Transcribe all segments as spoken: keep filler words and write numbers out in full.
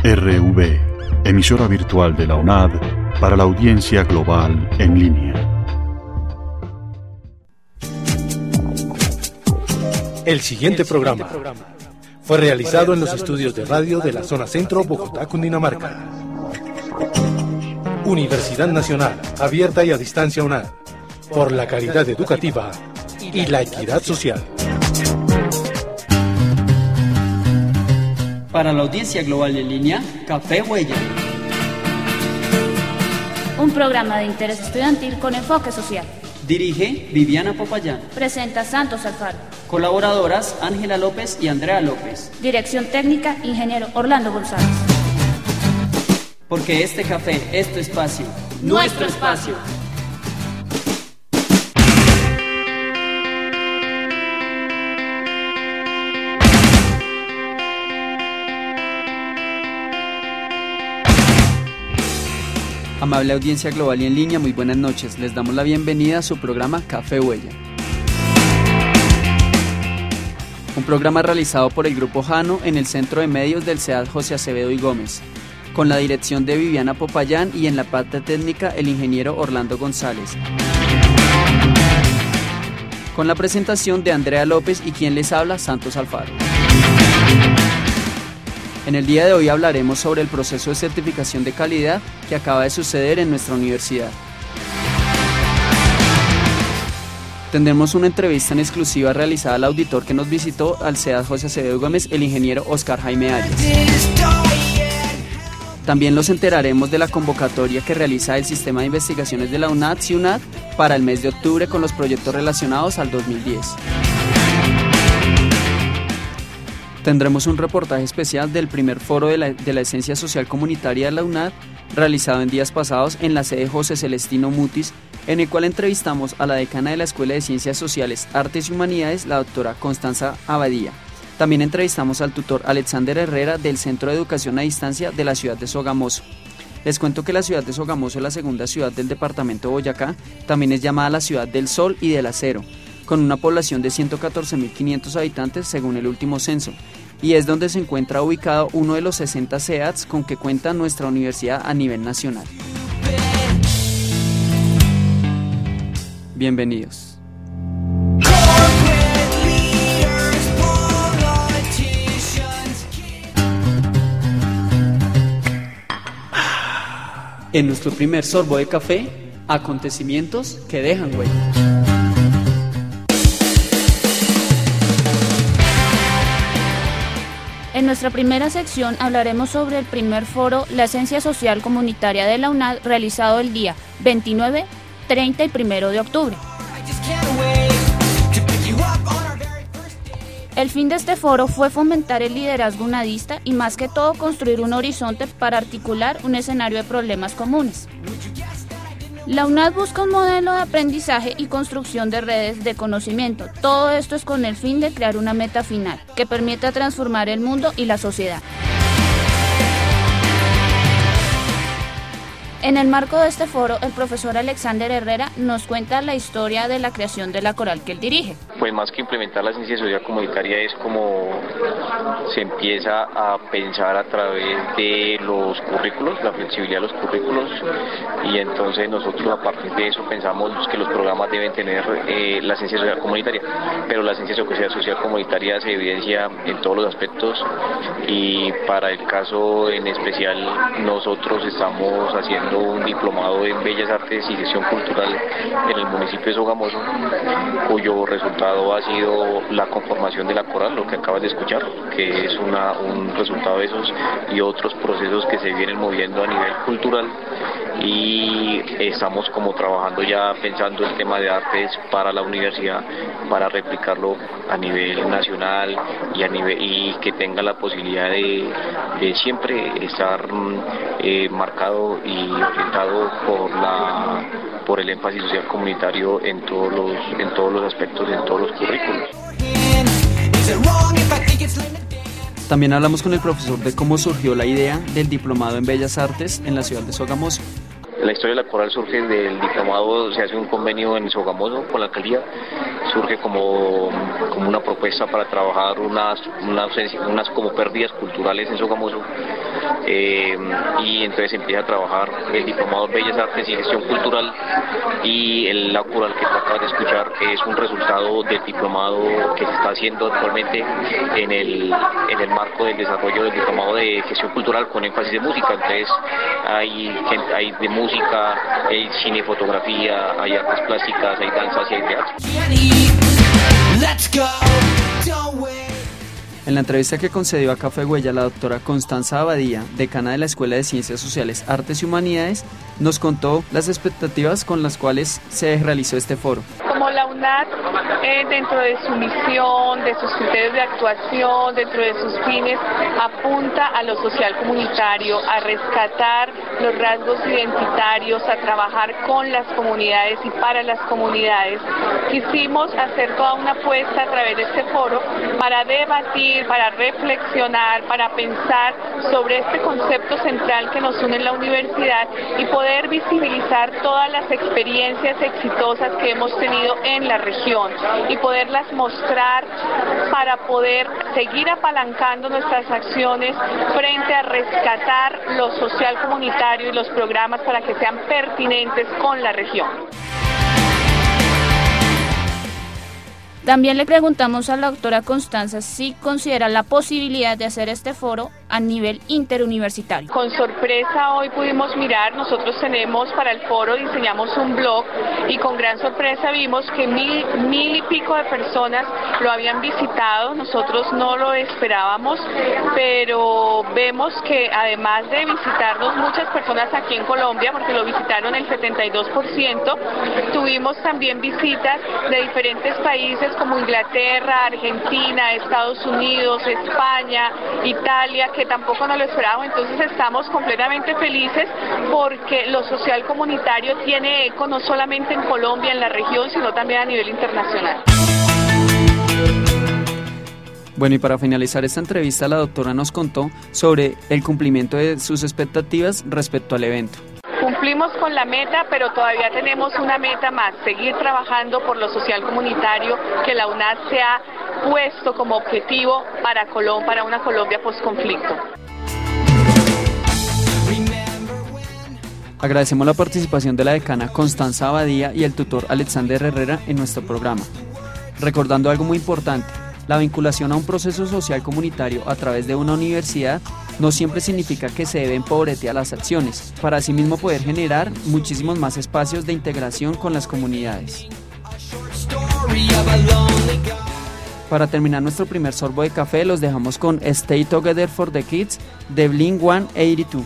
R V, emisora virtual de la UNAD para la audiencia global en línea. El siguiente programa fue realizado en los estudios de radio de la zona centro, Bogotá, Cundinamarca. Universidad Nacional, abierta y a distancia UNAD, por la calidad educativa y la equidad social. Para la audiencia global en línea, Café Huella. Un programa de interés estudiantil con enfoque social. Dirige Viviana Popayán. Presenta Santos Alfaro. Colaboradoras Ángela López y Andrea López. Dirección técnica, ingeniero Orlando González. Porque este café es tu espacio. Nuestro espacio. Amable audiencia global y en línea, muy buenas noches. Les damos la bienvenida a su programa Café Huella. Un programa realizado por el Grupo Jano en el Centro de Medios del C E A D José Acevedo y Gómez, con la dirección de Viviana Popayán y en la parte técnica el ingeniero Orlando González. Con la presentación de Andrea López y quien les habla, Santos Alfaro. En el día de hoy hablaremos sobre el proceso de certificación de calidad que acaba de suceder en nuestra universidad. Tendremos una entrevista en exclusiva realizada al auditor que nos visitó al C E A D José Acevedo Gómez, el ingeniero Oscar Jaime Arias. También los enteraremos de la convocatoria que realiza el Sistema de Investigaciones de la UNAD, CIUNAD, para el mes de octubre con los proyectos relacionados al dos mil diez. Tendremos un reportaje especial del primer foro de la, de la esencia social comunitaria de la UNAD, realizado en días pasados en la sede José Celestino Mutis, en el cual entrevistamos a la decana de la Escuela de Ciencias Sociales, Artes y Humanidades, la doctora Constanza Abadía. También entrevistamos al tutor Alexander Herrera del Centro de Educación a Distancia de la ciudad de Sogamoso. Les cuento que la ciudad de Sogamoso es la segunda ciudad del departamento de Boyacá, también es llamada la ciudad del sol y del acero, con una población de ciento catorce mil quinientos habitantes según el último censo, y es donde se encuentra ubicado uno de los sesenta C E A Ds con que cuenta nuestra universidad a nivel nacional. Bienvenidos. En nuestro primer sorbo de café, acontecimientos que dejan huella. En nuestra primera sección hablaremos sobre el primer foro La Esencia Social Comunitaria de la UNAD realizado el día veintinueve, treinta y primero de octubre. El fin de este foro fue fomentar el liderazgo unadista y más que todo construir un horizonte para articular un escenario de problemas comunes. La UNAD busca un modelo de aprendizaje y construcción de redes de conocimiento. Todo esto es con el fin de crear una meta final que permita transformar el mundo y la sociedad. En el marco de este foro, el profesor Alexander Herrera nos cuenta la historia de la creación de la coral que él dirige. Pues más que implementar la ciencia social comunitaria es como se empieza a pensar a través de los currículos, la flexibilidad de los currículos, y entonces nosotros a partir de eso pensamos que los programas deben tener eh, la ciencia social comunitaria, pero la ciencia social comunitaria se evidencia en todos los aspectos y para el caso en especial nosotros estamos haciendo un diplomado en Bellas Artes y Gestión Cultural en el municipio de Sogamoso, cuyo resultado ha sido la conformación de la coral, lo que acabas de escuchar, que es una, un resultado de esos y otros procesos que se vienen moviendo a nivel cultural, y estamos como trabajando ya pensando el tema de artes para la universidad, para replicarlo a nivel nacional y a nivel y que tenga la posibilidad de, de siempre estar eh, marcado y orientado por la por el énfasis social comunitario en todos los en todos los aspectos, en todos los currículos. También hablamos con el profesor de cómo surgió la idea del diplomado en Bellas Artes en la ciudad de Sogamoso. La historia de la coral surge del diplomado, se hace un convenio en Sogamoso con la alcaldía, surge como, como una propuesta para trabajar unas, unas, unas como pérdidas culturales en Sogamoso, eh, y entonces empieza a trabajar el diplomado en Bellas Artes y Gestión Cultural, y el la cural que tú acabas de escuchar es un resultado del diplomado que se está haciendo actualmente en el, en el marco del desarrollo del diplomado de Gestión Cultural con énfasis de música. Entonces hay, hay de música, hay cine, fotografía, hay artes plásticas, hay danzas y hay teatro. En la entrevista que concedió a Café Huella, la doctora Constanza Abadía, decana de la Escuela de Ciencias Sociales, Artes y Humanidades, nos contó las expectativas con las cuales se realizó este foro. Como la UNAD, eh, dentro de su misión, de sus criterios de actuación, dentro de sus fines, apunta a lo social comunitario, a rescatar los rasgos identitarios, a trabajar con las comunidades y para las comunidades. Quisimos hacer toda una apuesta a través de este foro para debatir, para reflexionar, para pensar sobre este concepto central que nos une en la universidad y poder visibilizar todas las experiencias exitosas que hemos tenido en la región y poderlas mostrar para poder seguir apalancando nuestras acciones frente a rescatar lo social comunitario y los programas para que sean pertinentes con la región. También le preguntamos a la doctora Constanza si considera la posibilidad de hacer este foro a nivel interuniversitario. Con sorpresa hoy pudimos mirar, nosotros tenemos para el foro, diseñamos un blog y con gran sorpresa vimos que mil, mil y pico de personas lo habían visitado. Nosotros no lo esperábamos, pero vemos que además de visitarnos muchas personas aquí en Colombia, porque lo visitaron el setenta y dos por ciento, tuvimos también visitas de diferentes países como Inglaterra, Argentina, Estados Unidos, España, Italia, que tampoco nos lo esperábamos. Entonces estamos completamente felices porque lo social comunitario tiene eco no solamente en Colombia, en la región, sino también a nivel internacional. Bueno, y para finalizar esta entrevista, la doctora nos contó sobre el cumplimiento de sus expectativas respecto al evento. Cumplimos con la meta, pero todavía tenemos una meta más, seguir trabajando por lo social comunitario que la UNAD se ha puesto como objetivo para Colom- para una Colombia posconflicto. Agradecemos la participación de la decana Constanza Abadía y el tutor Alexander Herrera en nuestro programa. Recordando algo muy importante, la vinculación a un proceso social comunitario a través de una universidad no siempre significa que se deben pobretear las acciones, para asimismo poder generar muchísimos más espacios de integración con las comunidades. Para terminar nuestro primer sorbo de café, los dejamos con Stay Together for the Kids de Blink ciento ochenta y dos.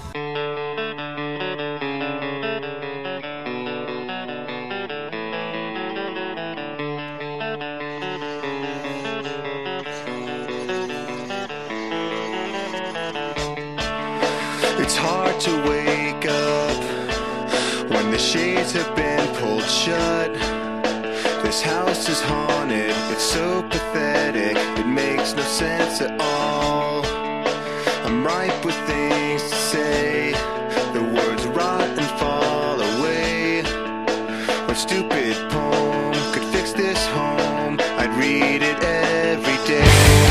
It's hard to wake up when the shades have been pulled shut. This house is haunted, it's so pathetic, it makes no sense at all. I'm ripe with things to say, the words rot and fall away. What stupid poem could fix this home? I'd read it every day.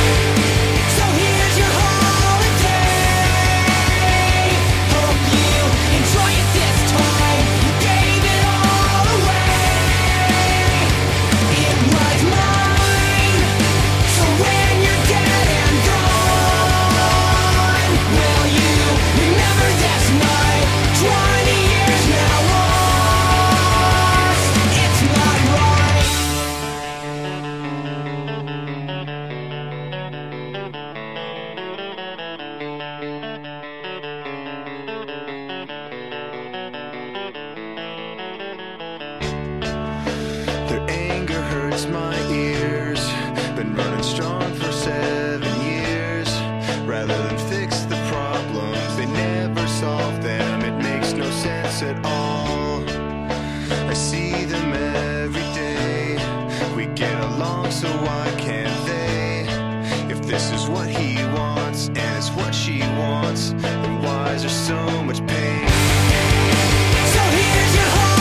My ears, been running strong for seven years. Rather than fix the problems, they never solve them. It makes no sense at all. I see them every day. We get along, so why can't they? If this is what he wants and it's what she wants, then why is there so much pain? So here's your home.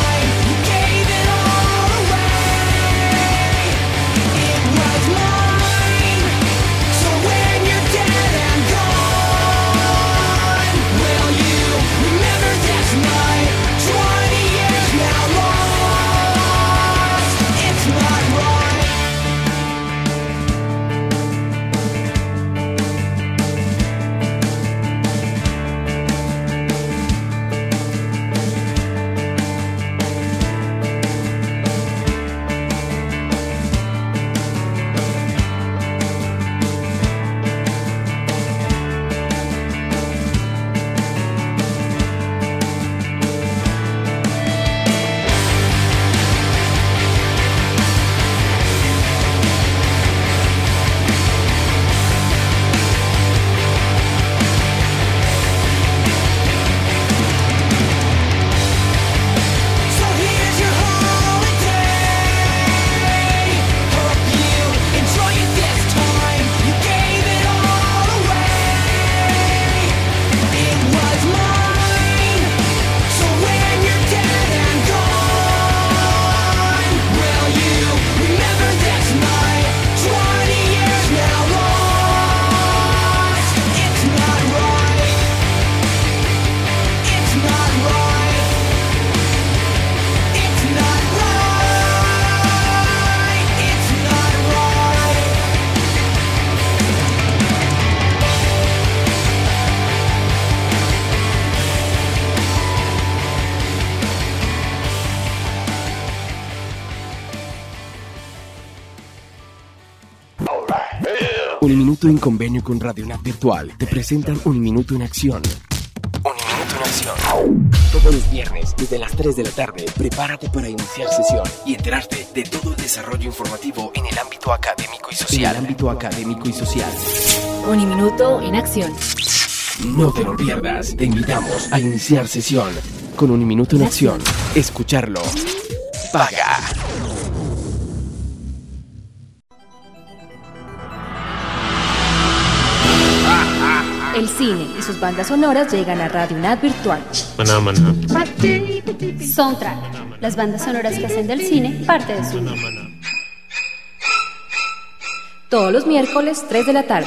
It was mine. Uniminuto en convenio con Radio UNAD Virtual te presentan Uniminuto en Acción. Uniminuto en Acción. Todos los viernes, desde las tres de la tarde, prepárate para iniciar sesión y enterarte de todo el desarrollo informativo en el ámbito académico y social. En el ámbito académico y social. Uniminuto en Acción. No te lo pierdas. Te invitamos a iniciar sesión con Uniminuto en Acción. Escucharlo paga. El cine y sus bandas sonoras llegan a Radio UNAD Virtual. Maná, maná. Soundtrack. Las bandas sonoras que hacen del cine parte de su vida. Todos los miércoles, tres de la tarde.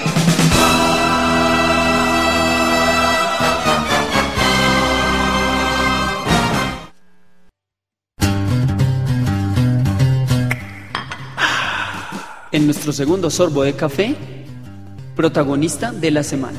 En nuestro segundo sorbo de café, protagonista de la semana.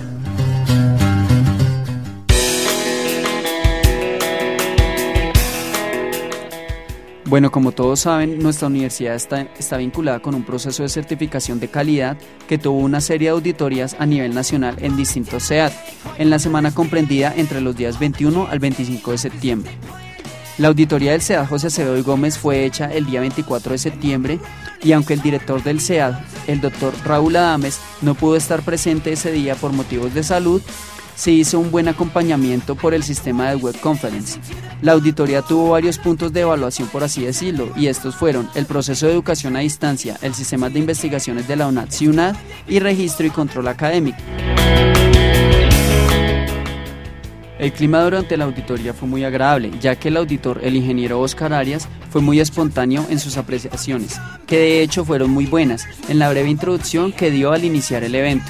Bueno, como todos saben, nuestra universidad está, está vinculada con un proceso de certificación de calidad que tuvo una serie de auditorías a nivel nacional en distintos C E A D, en la semana comprendida entre los días veintiuno al veinticinco de septiembre. La auditoría del C E A D José Acevedo y Gómez fue hecha el día veinticuatro de septiembre y aunque el director del C E A D, el doctor Raúl Adames, no pudo estar presente ese día por motivos de salud, se hizo un buen acompañamiento por el sistema de web conference. La auditoría tuvo varios puntos de evaluación, por así decirlo, y estos fueron el proceso de educación a distancia, el sistema de investigaciones de la UNAD, CIUNAD y registro y control académico. El clima durante la auditoría fue muy agradable, ya que el auditor, el ingeniero Oscar Arias, fue muy espontáneo en sus apreciaciones, que de hecho fueron muy buenas, en la breve introducción que dio al iniciar el evento.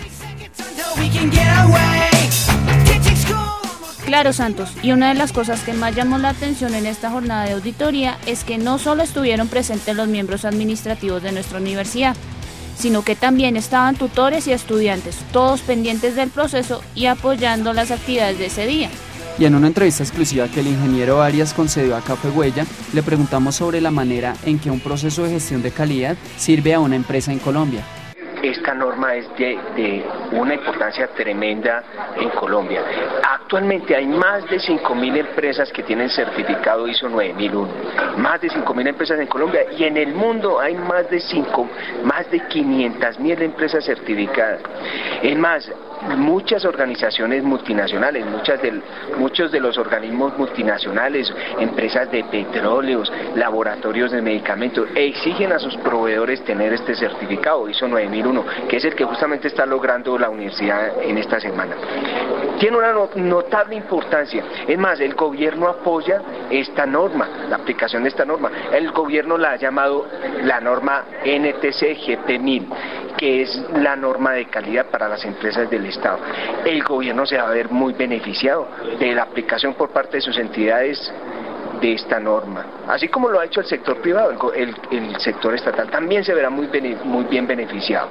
Claro, Santos, y una de las cosas que más llamó la atención en esta jornada de auditoría es que no solo estuvieron presentes los miembros administrativos de nuestra universidad, sino que también estaban tutores y estudiantes, todos pendientes del proceso y apoyando las actividades de ese día. Y en una entrevista exclusiva que el ingeniero Arias concedió a Café Huella, le preguntamos sobre la manera en que un proceso de gestión de calidad sirve a una empresa en Colombia. Esta norma es de, de una importancia tremenda en Colombia. Actualmente hay más de cinco mil empresas que tienen certificado I S O nueve mil uno. Más de cinco mil empresas en Colombia y en el mundo hay más de cinco, más de quinientas mil empresas certificadas. Es más, muchas organizaciones multinacionales, muchas del, muchos de los organismos multinacionales, empresas de petróleos, laboratorios de medicamentos, exigen a sus proveedores tener este certificado I S O nueve mil uno, que es el que justamente está logrando la universidad en esta semana. Tiene una notable importancia. Es más, el gobierno apoya esta norma, la aplicación de esta norma. El gobierno la ha llamado la norma N T C G P mil, que es la norma de calidad para las empresas del Estado. El gobierno se va a ver muy beneficiado de la aplicación por parte de sus entidades de esta norma, así como lo ha hecho el sector privado. El, el, el sector estatal también se verá muy, bene, muy bien beneficiado.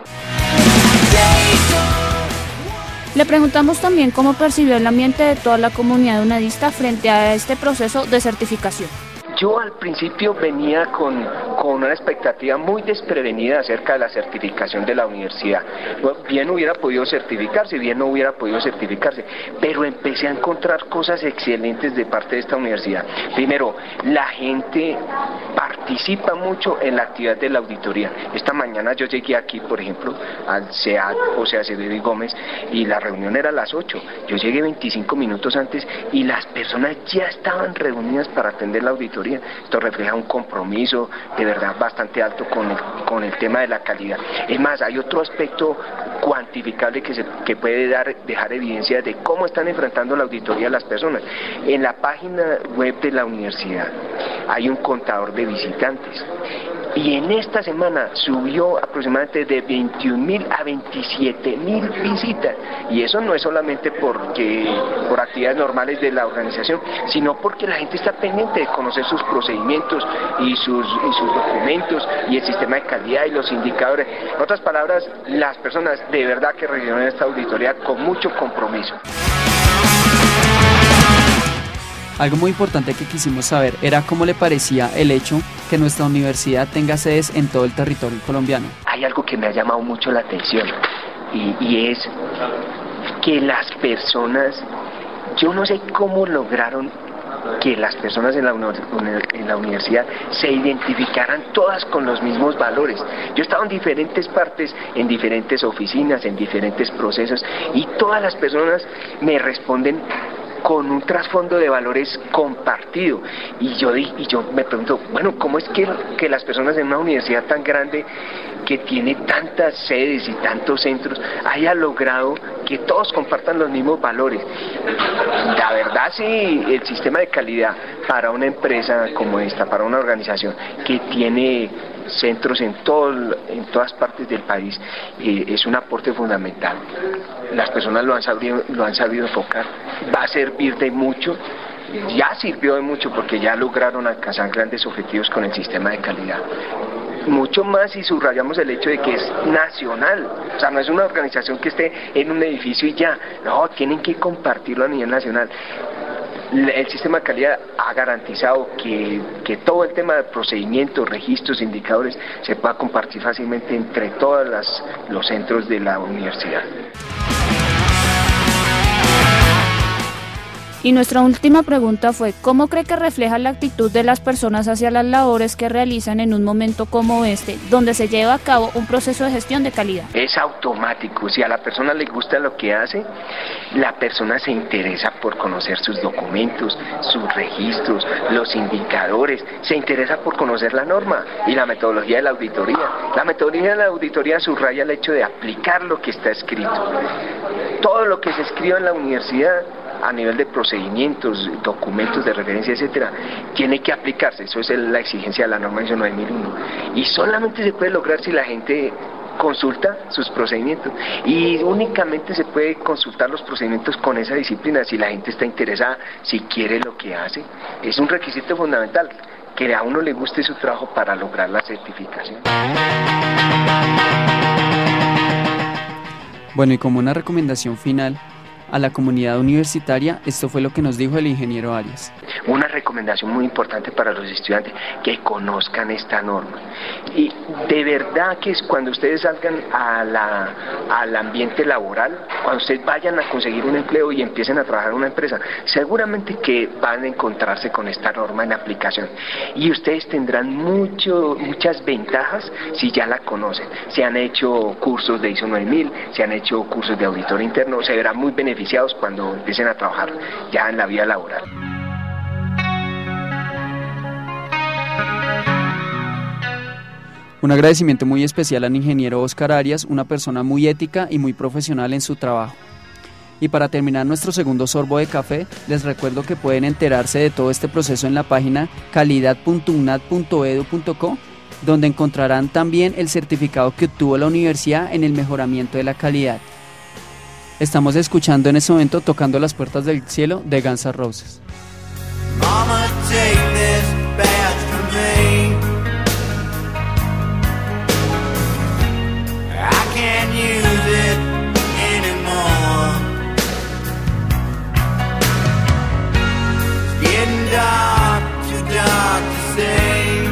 Le preguntamos también cómo percibió el ambiente de toda la comunidad unadista frente a este proceso de certificación. Yo al principio venía con, con una expectativa muy desprevenida acerca de la certificación de la universidad. Bien hubiera podido certificarse, bien no hubiera podido certificarse, pero empecé a encontrar cosas excelentes de parte de esta universidad. Primero, la gente participa mucho en la actividad de la auditoría. Esta mañana yo llegué aquí, por ejemplo, al C E A D, o sea, Acevedo y Gómez, y la reunión era a las ocho. Yo llegué veinticinco minutos antes y las personas ya estaban reunidas para atender la auditoría. Esto refleja un compromiso de verdad bastante alto con el, con el tema de la calidad. Es más, hay otro aspecto cuantificable que, se, que puede dar, dejar evidencia de cómo están enfrentando la auditoría las personas. En la página web de la universidad hay un contador de visitantes y en esta semana subió aproximadamente de veintiún mil a veintisiete mil visitas, y eso no es solamente porque por actividades normales de la organización, sino porque la gente está pendiente de conocer sus procedimientos y sus, y sus documentos y el sistema de calidad y los indicadores. En otras palabras, las personas de verdad que recibieron esta auditoría con mucho compromiso. Algo muy importante que quisimos saber era cómo le parecía el hecho que nuestra universidad tenga sedes en todo el territorio colombiano. Hay algo que me ha llamado mucho la atención, y, y es que las personas, yo no sé cómo lograron que las personas en la, en la universidad se identificaran todas con los mismos valores. Yo he estado en diferentes partes, en diferentes oficinas, en diferentes procesos, y todas las personas me responden con un trasfondo de valores compartido. Y yo, y yo me pregunto, bueno, ¿cómo es que, que las personas en una universidad tan grande, que tiene tantas sedes y tantos centros, haya logrado que todos compartan los mismos valores? La verdad, sí, el sistema de calidad para una empresa como esta, para una organización que tiene centros en, todo, en todas partes del país, eh, es un aporte fundamental. Las personas lo han sabido, lo han sabido enfocar, va a servir de mucho, ya sirvió de mucho porque ya lograron alcanzar grandes objetivos con el sistema de calidad. Mucho más si subrayamos el hecho de que es nacional, o sea, no es una organización que esté en un edificio y ya, no, tienen que compartirlo a nivel nacional. El sistema de calidad ha garantizado que, que todo el tema de procedimientos, registros, indicadores se pueda compartir fácilmente entre todos las, los centros de la universidad. Y nuestra última pregunta fue, ¿cómo cree que refleja la actitud de las personas hacia las labores que realizan en un momento como este, donde se lleva a cabo un proceso de gestión de calidad? Es automático, si a la persona le gusta lo que hace, la persona se interesa por conocer sus documentos, sus registros, los indicadores, se interesa por conocer la norma y la metodología de la auditoría. La metodología de la auditoría subraya el hecho de aplicar lo que está escrito. Todo lo que se escribe en la universidad, a nivel de procedimientos, documentos de referencia, etcétera, tiene que aplicarse. Eso es la exigencia de la norma ISO nueve mil uno. Y solamente se puede lograr si la gente consulta sus procedimientos. Y únicamente se puede consultar los procedimientos con esa disciplina si la gente está interesada, si quiere lo que hace. Es un requisito fundamental, que a uno le guste su trabajo para lograr la certificación. Bueno, y como una recomendación final a la comunidad universitaria, esto fue lo que nos dijo el ingeniero Arias. Una recomendación muy importante para los estudiantes, que conozcan esta norma. Y de verdad que es cuando ustedes salgan a la, al ambiente laboral, cuando ustedes vayan a conseguir un empleo y empiecen a trabajar en una empresa, seguramente que van a encontrarse con esta norma en aplicación. Y ustedes tendrán mucho, muchas ventajas si ya la conocen. Se han hecho cursos de ISO nueve mil, se han hecho cursos de auditor interno, se verán muy beneficiados cuando empiecen a trabajar ya en la vida laboral. Un agradecimiento muy especial al ingeniero Oscar Arias, una persona muy ética y muy profesional en su trabajo. Y para terminar nuestro segundo sorbo de café, les recuerdo que pueden enterarse de todo este proceso en la página calidad punto unad punto edu punto co, donde encontrarán también el certificado que obtuvo la universidad en el mejoramiento de la calidad. Estamos escuchando en este momento Tocando las Puertas del Cielo de Guns N' Roses. Mama, take this badge from me. I can't use it anymore. It's getting dark, too dark to see.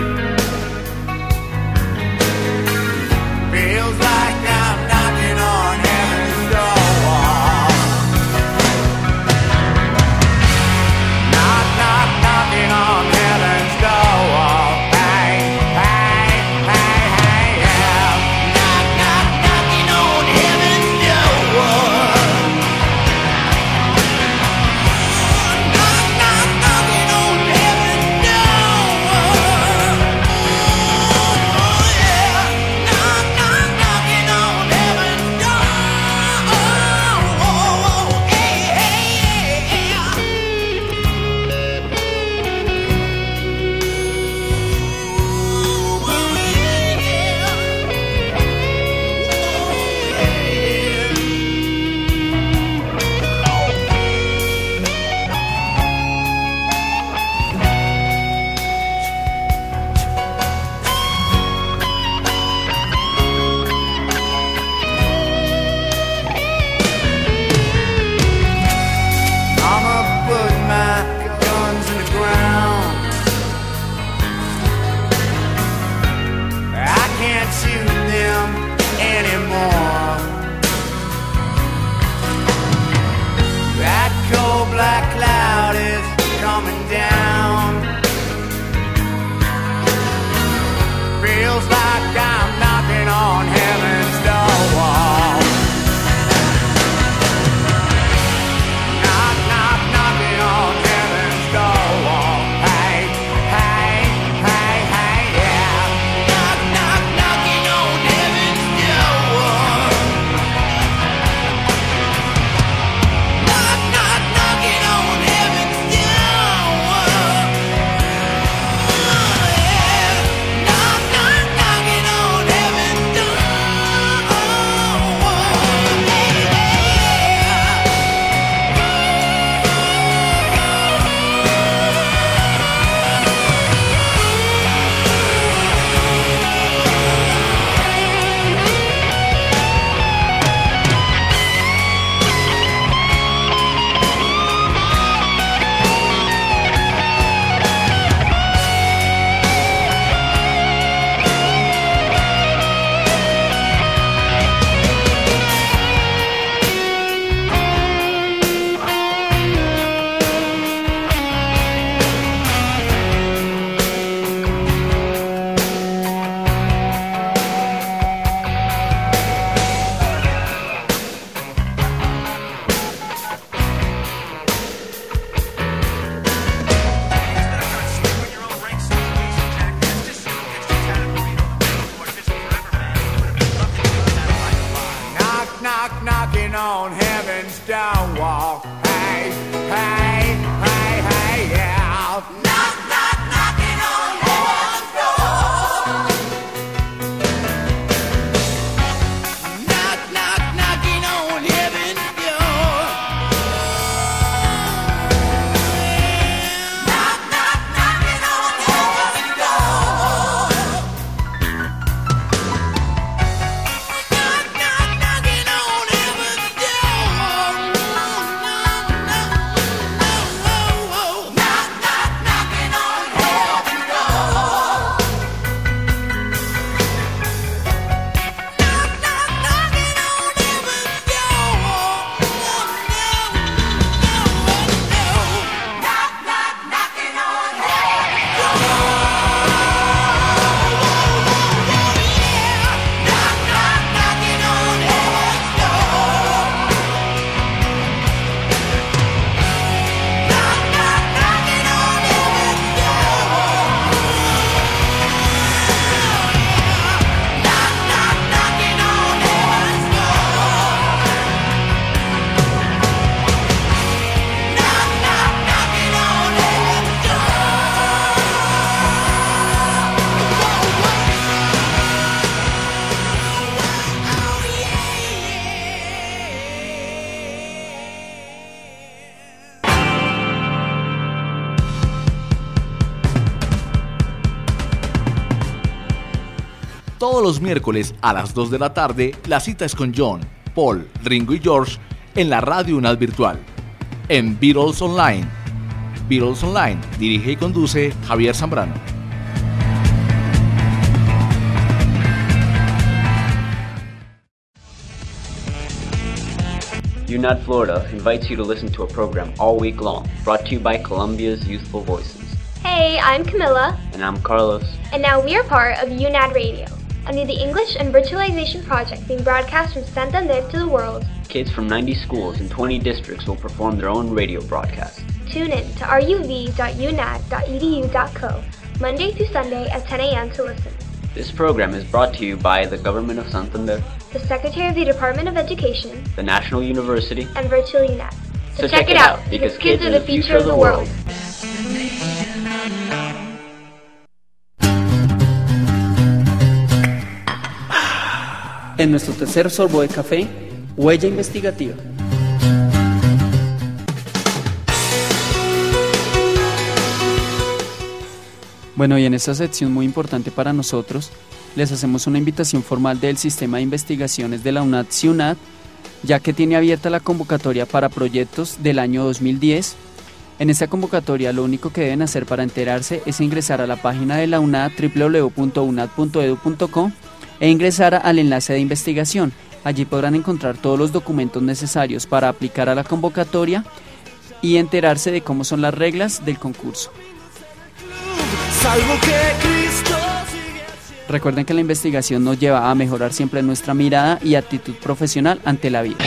Feels like I'm knocking on heaven's door. on heaven's stone wall. Hey, hey, hey, hey, yeah. Knock, knock, knocking on heaven's door. Knock, knock, knocking on heaven's door. Knock, knock, knocking on heaven's door. Knock, knock, knocking on heaven's door. Knock, knock, knocking on heaven's door. Knock, knock, knocking on heaven's door. Knock, knock, knocking on heaven's door. Knock, knock, knocking on heaven's door. Knock, knock, knocking on heaven's door. Knock, knock, knocking on heaven's door. Knock, knock, knocking on heaven's Todos los miércoles a las dos de la tarde, la cita es con John, Paul, Ringo y George en la Radio UNAD Virtual, en Beatles Online. Beatles Online, dirige y conduce Javier Zambrano. UNAD Florida invites you to listen to a program all week long, brought to you by Columbia's Youthful Voices. Hey, I'm Camilla, And I'm Carlos. and now we are part of UNAD Radio, under the English and Virtualization Project being broadcast from Santander to the world. Kids from ninety schools in twenty districts will perform their own radio broadcast. Tune in to r u v dot u n a d dot e d u dot c o Monday through Sunday at ten a.m. to listen. This program is brought to you by the Government of Santander, The Secretary of the Department of Education, the National University, and Virtual UNAD. So check it out, because kids are the future of the world. En nuestro tercer sorbo de café, huella investigativa. Bueno, y en esta sección muy importante para nosotros, les hacemos una invitación formal del Sistema de Investigaciones de la UNAD CIUNAD, ya que tiene abierta la convocatoria para proyectos del año dos mil diez. En esta convocatoria lo único que deben hacer para enterarse es ingresar a la página de la UNAD doble u doble u doble u punto unad punto e d u punto co e ingresar al enlace de investigación. Allí podrán encontrar todos los documentos necesarios para aplicar a la convocatoria y enterarse de cómo son las reglas del concurso. Salvo que Cristo. Recuerden que la investigación nos lleva a mejorar siempre nuestra mirada y actitud profesional ante la vida.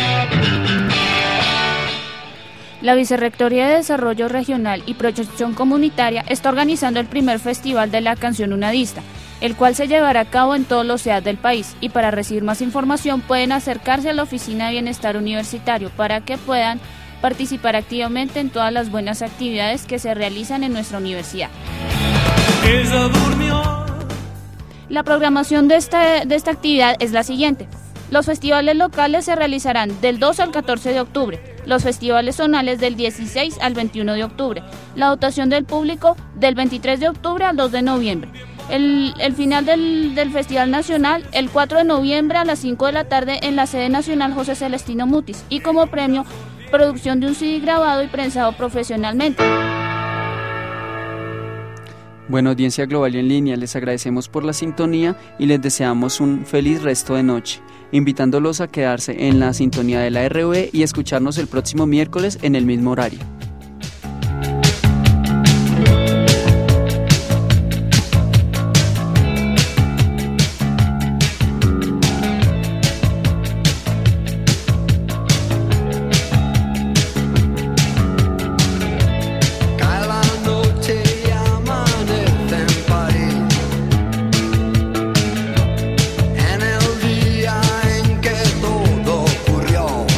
La Vicerrectoría de Desarrollo Regional y Proyección Comunitaria está organizando el primer Festival de la Canción Unadista, el cual se llevará a cabo en todos los C E A D del país, y para recibir más información pueden acercarse a la Oficina de Bienestar Universitario para que puedan participar activamente en todas las buenas actividades que se realizan en nuestra universidad. Ella durmió. La programación de esta, de esta actividad es la siguiente. Los festivales locales se realizarán del dos al catorce de octubre, los festivales zonales del dieciséis al veintiuno de octubre, la dotación del público del veintitrés de octubre al dos de noviembre. El, el final del, del Festival Nacional el cuatro de noviembre a las cinco de la tarde en la sede nacional José Celestino Mutis, y como premio, producción de un C D grabado y prensado profesionalmente. Bueno, audiencia global y en línea, les agradecemos por la sintonía y les deseamos un feliz resto de noche, invitándolos a quedarse en la sintonía de la R U E y escucharnos el próximo miércoles en el mismo horario. En el día en que todo ocurrió,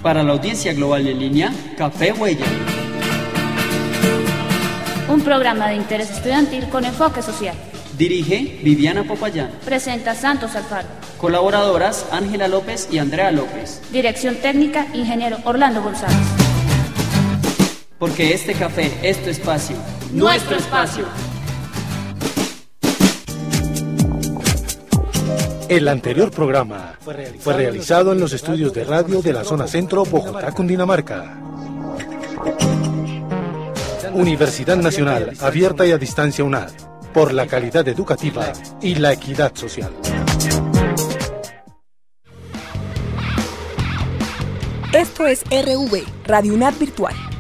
Para la audiencia global en línea, Café Huella. Un programa de interés estudiantil con enfoque social. Dirige Viviana Popayán. Presenta Santos Alfaro. Colaboradoras Ángela López y Andrea López. Dirección técnica, ingeniero Orlando González. Porque este café es tu espacio. Nuestro espacio. El anterior programa fue realizado en los estudios de radio de la zona centro, Bogotá, Cundinamarca. Universidad Nacional, abierta y a distancia UNAD, por la calidad educativa y la equidad social. Esto es R V, Radio UNAD Virtual.